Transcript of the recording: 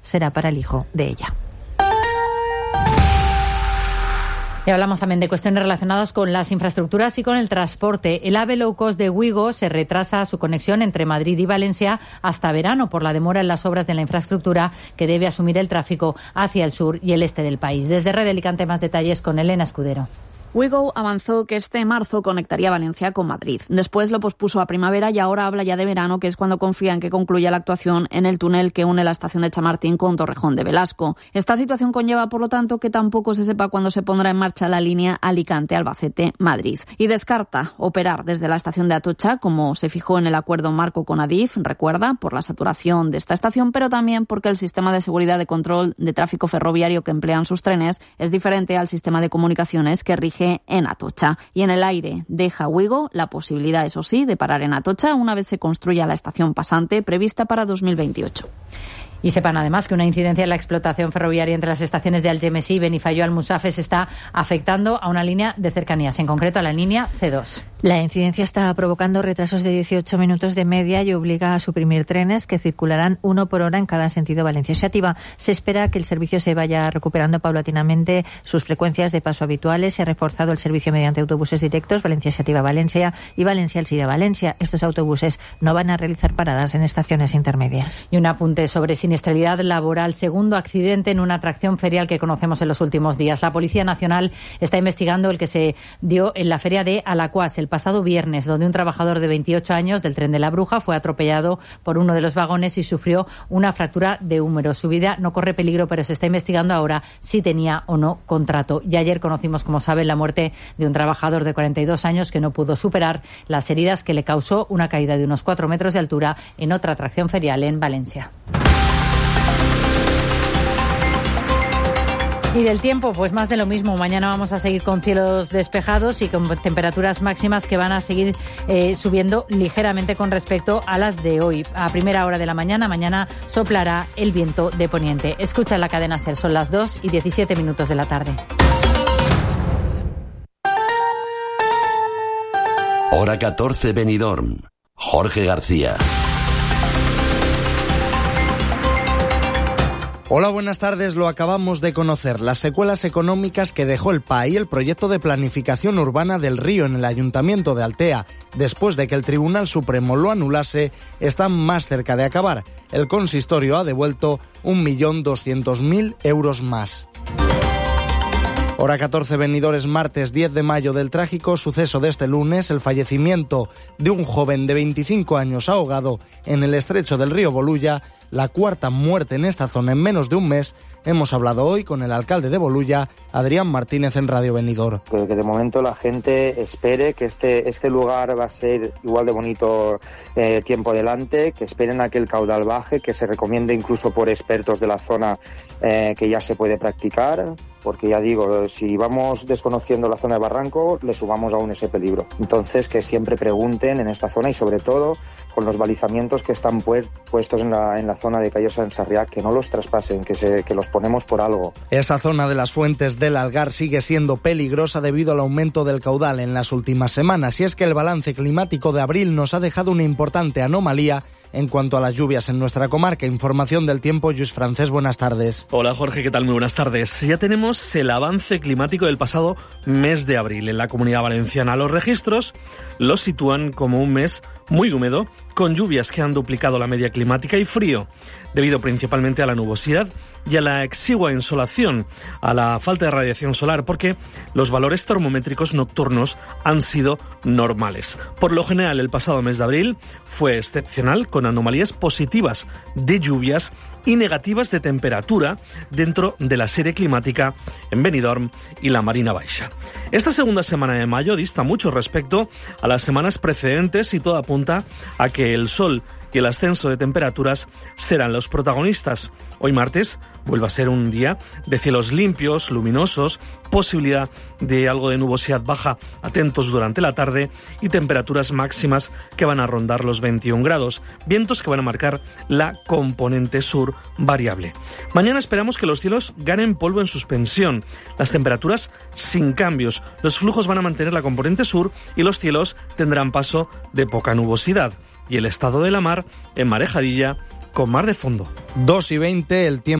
será para el hijo de ella. Y hablamos también de cuestiones relacionadas con las infraestructuras y con el transporte. El AVE low cost de Wigo se retrasa su conexión entre Madrid y Valencia hasta verano por la demora en las obras de la infraestructura que debe asumir el tráfico hacia el sur y el este del país. Desde Red Alicante, más detalles con Elena Escudero. Wigo avanzó que este marzo conectaría Valencia con Madrid. Después lo pospuso a primavera y ahora habla ya de verano, que es cuando confía en que concluya la actuación en el túnel que une la estación de Chamartín con Torrejón de Velasco. Esta situación conlleva, por lo tanto, que tampoco se sepa cuándo se pondrá en marcha la línea Alicante-Albacete-Madrid. Y descarta operar desde la estación de Atocha, como se fijó en el acuerdo marco con Adif, recuerda, por la saturación de esta estación, pero también porque el sistema de seguridad de control de tráfico ferroviario que emplean sus trenes es diferente al sistema de comunicaciones que rige en Atocha. Y en el aire deja Wigo la posibilidad, eso sí, de parar en Atocha una vez se construya la estación pasante prevista para 2028. Y sepan además que una incidencia en la explotación ferroviaria entre las estaciones de Algemesí y Benifayó-Almusafes está afectando a una línea de cercanías, en concreto a la línea C2. La incidencia está provocando retrasos de 18 minutos de media y obliga a suprimir trenes que circularán 1 por hora en cada sentido Valencia-Xàtiva. Se espera que el servicio se vaya recuperando paulatinamente sus frecuencias de paso habituales. Se ha reforzado el servicio mediante autobuses directos Valencia-Xàtiva-Valencia y Valencia-Alzira-Valencia. Estos autobuses no van a realizar paradas en estaciones intermedias. Y un apunte sobre siniestralidad laboral. Segundo accidente en una atracción ferial que conocemos en los últimos días. La Policía Nacional está investigando el que se dio en la feria de Alacuás el pasado viernes, donde un trabajador de 28 años del Tren de la Bruja fue atropellado por uno de los vagones y sufrió una fractura de húmero. Su vida no corre peligro, pero se está investigando ahora si tenía o no contrato. Y ayer conocimos, como saben, la muerte de un trabajador de 42 años que no pudo superar las heridas que le causó una caída de unos 4 metros de altura en otra atracción ferial en Valencia. Y del tiempo, pues más de lo mismo. Mañana vamos a seguir con cielos despejados y con temperaturas máximas que van a seguir subiendo ligeramente con respecto a las de hoy. A primera hora de la mañana soplará el viento de poniente. Escucha la cadena SER, son las 2:17 de la tarde. Hora 14, Benidorm. Jorge García. Hola, buenas tardes. Lo acabamos de conocer. Las secuelas económicas que dejó el PAI, el proyecto de planificación urbana del Río en el Ayuntamiento de Altea, después de que el Tribunal Supremo lo anulase, están más cerca de acabar. El consistorio ha devuelto 1.200.000 euros más. Hora 14, Benidorm, martes 10 de mayo, del trágico suceso de este lunes, el fallecimiento de un joven de 25 años ahogado en el estrecho del río Bolulla, la cuarta muerte en esta zona en menos de un mes. Hemos hablado hoy con el alcalde de Bolulla, Adrián Martínez, en Radio Benidorm. Que de momento la gente espere que este lugar va a ser igual de bonito tiempo adelante, que esperen a que el caudal baje, que se recomiende incluso por expertos de la zona que ya se puede practicar, porque ya digo, si vamos desconociendo la zona de barranco, le sumamos aún ese peligro. Entonces, que siempre pregunten en esta zona y sobre todo con los balizamientos que están puestos en la zona de Cayo Sant Sarrià, que no los traspasen, que los ponemos por algo. Esa zona de las fuentes del Algar sigue siendo peligrosa debido al aumento del caudal en las últimas semanas, y es que el balance climático de abril nos ha dejado una importante anomalía en cuanto a las lluvias en nuestra comarca. Información del tiempo, Lluís Francés, buenas tardes. Hola Jorge, ¿qué tal? Muy buenas tardes. Ya tenemos el avance climático del pasado mes de abril en la Comunidad Valenciana. Los registros lo sitúan como un mes muy húmedo, con lluvias que han duplicado la media climática y frío, debido principalmente a la nubosidad y a la exigua insolación, a la falta de radiación solar, porque los valores termométricos nocturnos han sido normales. Por lo general, el pasado mes de abril fue excepcional, con anomalías positivas de lluvias y negativas de temperatura dentro de la serie climática en Benidorm y la Marina Baixa. Esta segunda semana de mayo dista mucho respecto a las semanas precedentes y todo apunta a que el sol y el ascenso de temperaturas serán los protagonistas. Hoy martes vuelve a ser un día de cielos limpios, luminosos, posibilidad de algo de nubosidad baja, atentos durante la tarde, y temperaturas máximas que van a rondar los 21 grados, vientos que van a marcar la componente sur variable. Mañana esperamos que los cielos ganen polvo en suspensión, las temperaturas sin cambios, los flujos van a mantener la componente sur y los cielos tendrán paso de poca nubosidad. Y el estado de la mar, en marejadilla, con mar de fondo. 2:20, el tiempo.